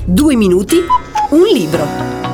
2 minuti, un libro.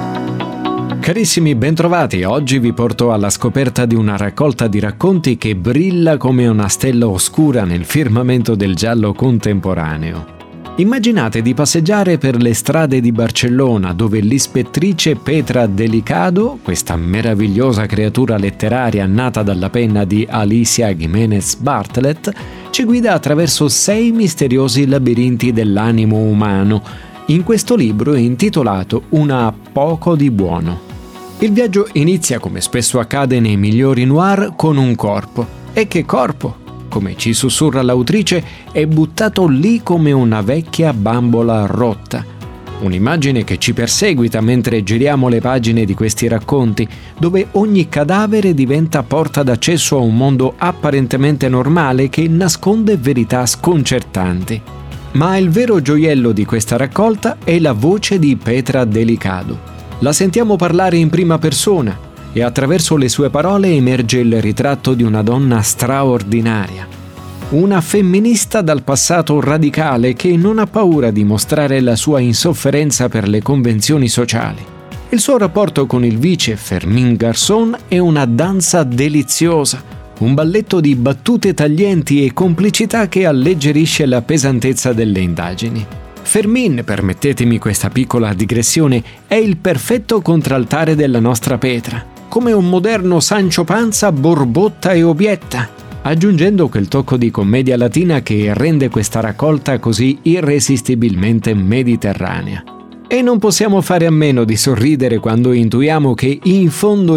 Carissimi, bentrovati. Oggi vi porto alla scoperta di una raccolta di racconti che brilla come una stella oscura nel firmamento del giallo contemporaneo. Immaginate di passeggiare per le strade di Barcellona, dove l'ispettrice Petra Delicado, questa meravigliosa creatura letteraria nata dalla penna di Alicia Giménez Bartlett, ci guida attraverso 6 misteriosi labirinti dell'animo umano, in questo libro intitolato Una poco di buono. Il viaggio inizia, come spesso accade nei migliori noir, con un corpo. E che corpo! Come ci sussurra l'autrice, è buttato lì come una vecchia bambola rotta. Un'immagine che ci perseguita mentre giriamo le pagine di questi racconti, dove ogni cadavere diventa porta d'accesso a un mondo apparentemente normale che nasconde verità sconcertanti. Ma il vero gioiello di questa raccolta è la voce di Petra Delicado. La sentiamo parlare in prima persona e attraverso le sue parole emerge il ritratto di una donna straordinaria. Una femminista dal passato radicale che non ha paura di mostrare la sua insofferenza per le convenzioni sociali. Il suo rapporto con il vice Fermín Garzón è una danza deliziosa, un balletto di battute taglienti e complicità che alleggerisce la pesantezza delle indagini. Fermín, permettetemi questa piccola digressione, è il perfetto contraltare della nostra Petra, come un moderno Sancho Panza borbotta e obietta, aggiungendo quel tocco di commedia latina che rende questa raccolta così irresistibilmente mediterranea. E non possiamo fare a meno di sorridere quando intuiamo che in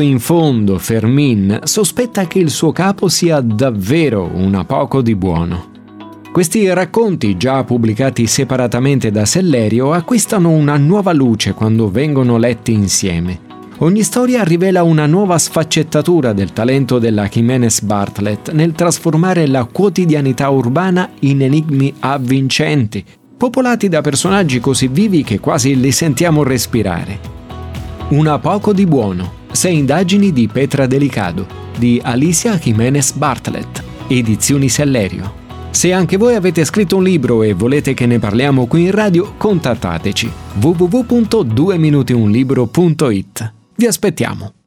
fondo Fermín sospetta che il suo capo sia davvero una poco di buono. Questi racconti, già pubblicati separatamente da Sellerio, acquistano una nuova luce quando vengono letti insieme. Ogni storia rivela una nuova sfaccettatura del talento della Giménez Bartlett nel trasformare la quotidianità urbana in enigmi avvincenti, popolati da personaggi così vivi che quasi li sentiamo respirare. Una poco di buono. 6 indagini di Petra Delicado, di Alicia Giménez Bartlett, edizioni Sellerio. Se anche voi avete scritto un libro e volete che ne parliamo qui in radio, contattateci www.2minutiunlibro.it. Vi aspettiamo!